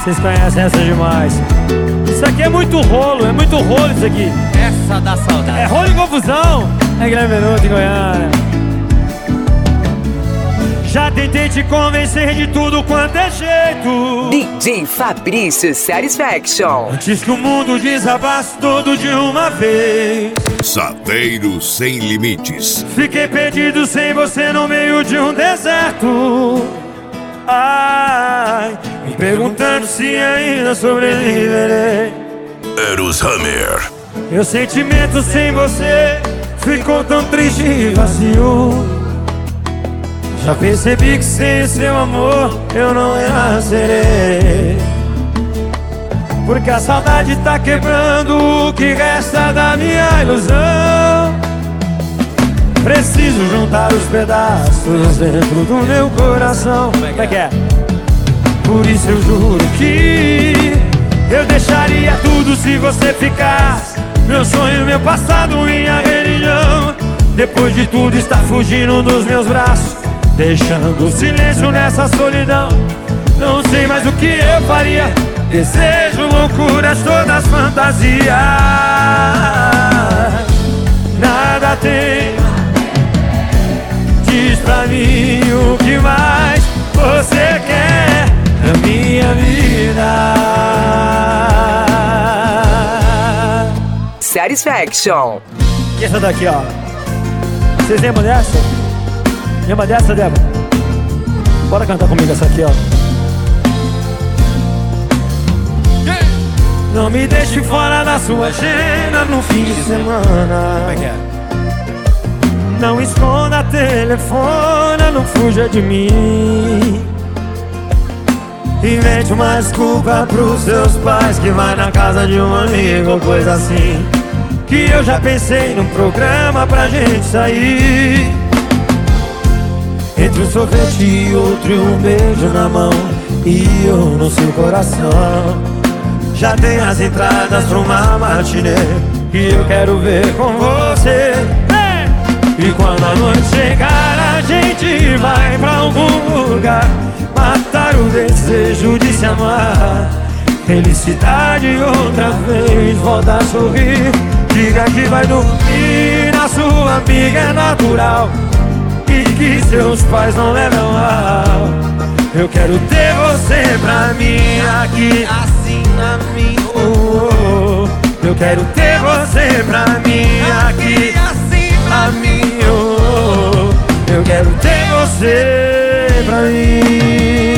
Vocês conhecem essa demais. Isso aqui é muito rolo isso aqui. Essa dá saudade. É rolo e confusão. É Guilherme Benuto em Goiânia. Já tentei te convencer de tudo quanto é jeito. DJ Fabrício Satisfaction. Antes que o mundo desabasse todo de uma vez. Saveiro Sem Limites. Fiquei perdido sem você no meio de um deserto. Ai, me perguntando se ainda sobreviverei. Eros Hammer. Meu sentimento sem você ficou tão triste e vazio. Já percebi que sem seu amor eu não renascerei. Porque a saudade tá quebrando o que resta da minha ilusão. Preciso juntar os pedaços dentro do meu coração. Como é que é? Por isso eu juro que eu deixaria tudo se você ficasse. Meu sonho, meu passado, minha religião. Depois de tudo está fugindo dos meus braços, deixando o silêncio nessa solidão. Não sei mais o que eu faria. Desejo, loucuras, todas fantasias. Nada tem. Diz pra mim o que mais você quer na minha vida. Satisfaction. E essa daqui, ó. Vocês lembram dessa? Lembra dessa, Débora? Bora cantar comigo essa aqui, ó. Não me deixe fora da sua agenda no fim de semana. Como é que é? Não esconda telefone, não fuja de mim. Invente uma desculpa pros seus pais que vai na casa de um amigo ou coisa assim. Que eu já pensei num programa pra gente sair. Entre um sorvete e outro e um beijo na mão e eu no seu coração. Já tem as entradas pra uma matinê que eu quero ver com você. E quando a noite chegar a gente vai pra algum lugar, matar o desejo de se amar. Felicidade outra vez, volta a sorrir. Diga que vai dormir na sua amiga, é natural. E que seus pais não levam mal. Eu quero ter você pra mim aqui, assim na minha. Eu quero ter você pra mim aqui, assim na minha. Eu quero ter você pra mim.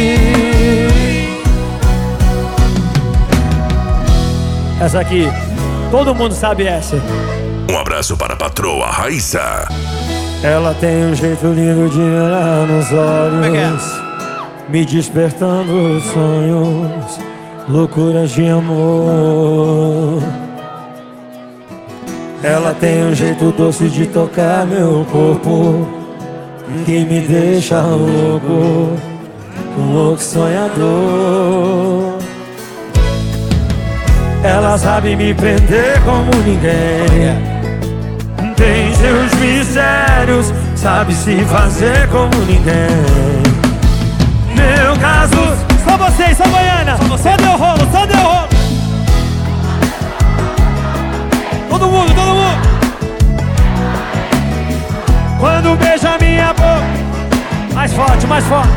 Essa aqui, todo mundo sabe essa. Um abraço para a patroa Raíssa. Ela tem um jeito lindo de olhar nos olhos, me despertando sonhos, loucuras de amor. Ela tem um jeito doce de tocar meu corpo, que me deixa louco, um louco sonhador. Ela sabe me prender como ninguém, tem seus mistérios, sabe se fazer como ninguém. Meu caso, só vocês, só Goiânia, só deu rolo, só deu rolo. Todo mundo, todo mundo. Quando beija minha boca, mais forte, mais forte.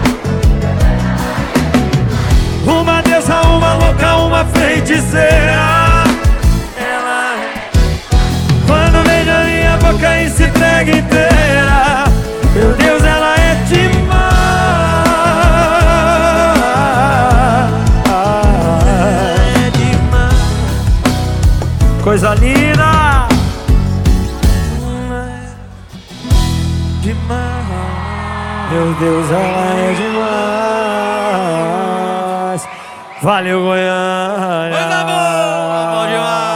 Uma deusa, uma louca, uma feiticeira. Ela, quando beija minha boca e se entrega inteira. Meu Deus, ela é demais. É demais. Coisa linda. Demais. Meu Deus, ela é demais. Valeu, Goiânia. Coisa boa, bom demais.